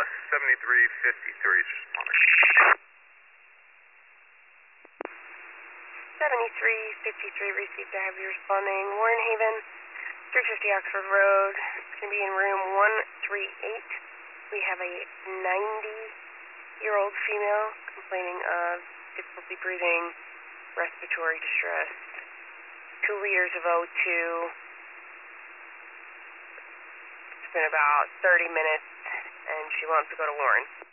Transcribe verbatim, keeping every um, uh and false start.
seventy-three fifty-three is responding. seventy-three fifty-three received. I have you responding. Warren Haven, three fifty Oxford Road. It's going to be in room one three eight. We have a ninety-year-old female complaining of difficulty breathing, respiratory distress, two liters of O two. It's been about thirty minutes, and she wants to go to Warren.